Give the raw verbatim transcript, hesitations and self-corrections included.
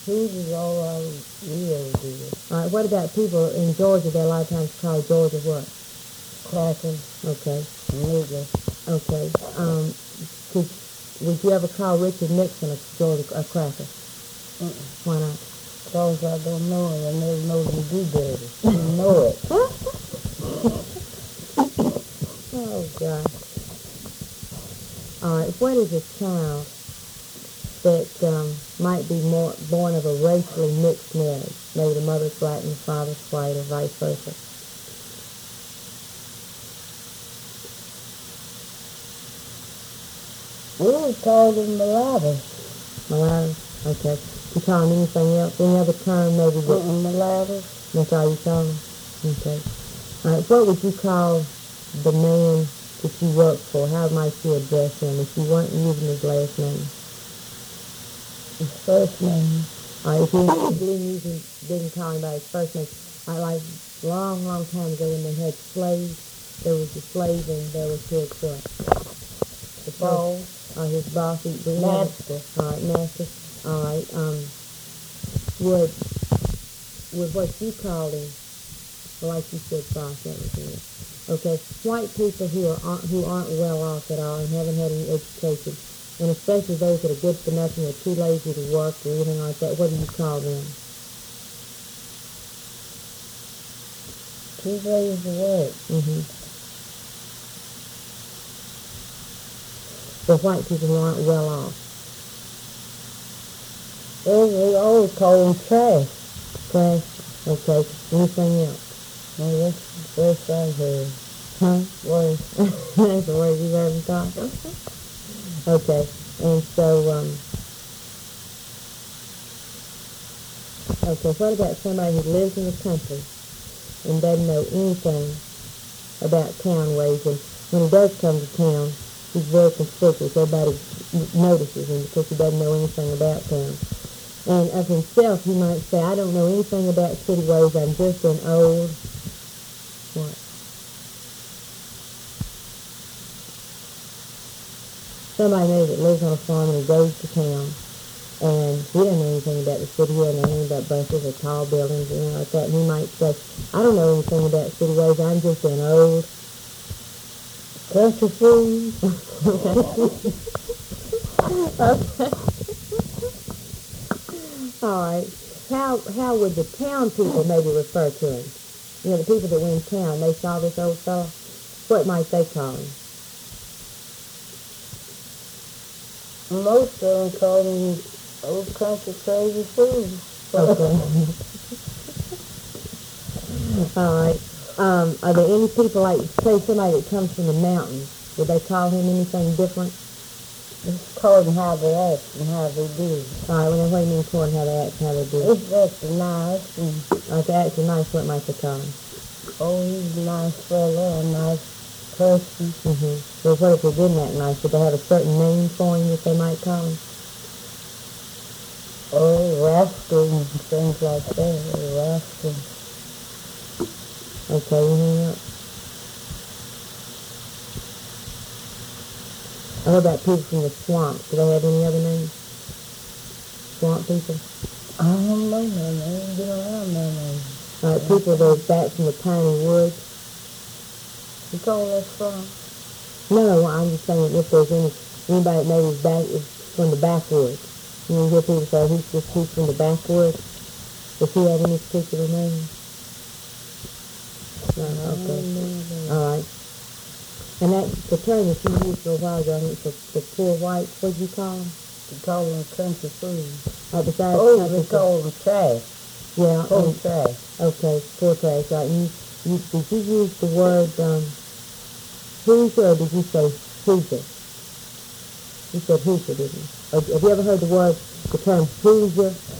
Food is all I really do. All right, what about people in Georgia? They a lot of times call Georgia what? Crackers. Okay. Nigger. Okay. Um, could, would you ever call Richard Nixon a Georgia a cracker? Mm-mm. Why not? Because I don't know it. I never know them do better. You know it. Oh, God. All right, what is a child that um, might be more born of a racially mixed marriage? Maybe the mother's black and the father's white, or vice versa. We would call them mulattoes. Mulattoes? Okay. You call them anything else? Any other term maybe? That, Mm-mm, mulattoes. that's all you call them? Okay. All right, what would you call the man that you work for? How might you address him if you weren't using his last name? His first name. All right, if you didn't, using, didn't call him by his first name, I like long, long time ago when they had slaves, there was a slave and there was his what? The Boss. Or his boss. He, Master. All right, master. All right. Um, would would what you called him, like you said, boss, that was it. Okay, white people who are who aren't well off at all and haven't had any education, and especially those that are good for nothing or too lazy to work or anything like that, what do you call them? Two ways to work. Mm-hmm. The white people who aren't well off. Well, we always call them trash. Trash. Okay. Anything else? No, that's the first I heard. Huh? Worse. That's the word you've ever thought. Okay. And so, um, okay, what about somebody who lives in the country and doesn't know anything about town ways, and when he does come to town, he's very conspicuous. Everybody notices him because he doesn't know anything about town. And of himself, he might say, I don't know anything about city ways, I'm just an old, what? Somebody maybe that lives on a farm and he goes to town, and he doesn't know anything about the city, he doesn't know anything about buses or tall buildings or anything like that, and he might say, I don't know anything about city ways, I'm just an old country fool. Okay. All right. How how would the town people maybe refer to him? You know, the people that were in town, they saw this old fellow. What might they call him? Most of them call them old country crazy fools. Okay. All right. Um, are there any people, like, say somebody that comes from the mountains, would they call him anything different? Just call them how they act and how they do. All right, well, then what do you mean calling how they act and how they do? If that's nice, and Uh, if they act nice, what might they call him? oh, he's a nice fella, a nice person. Mm-hmm. So what if they didn't act nice? Would they have a certain name for him that they might call him? Oh, rascal and things like that. Oh, rascal. Okay, anything else? What about people from the swamp? Do they have any other names? Swamp people? I don't know, man. I ain't been around that long. All right, people that are back from the piney woods? You call that swamp? No, I'm just saying if there's any anybody that maybe is back is from the backwoods. You know, you hear people say he's just he's from the backwoods. Does he have any particular name? No, okay. All right. And that the term that you used for a while ago, I think for the poor whites, what did you call them? You call them country food. Uh, besides Oh, country we food. call them trash. Yeah. Poor um, trash. Okay, poor trash. Right. And you, you, did you use the word um, Hoosier, or did you say Hoosier? You said Hoosier, didn't you? Or, have you ever heard the word, the term Hoosier?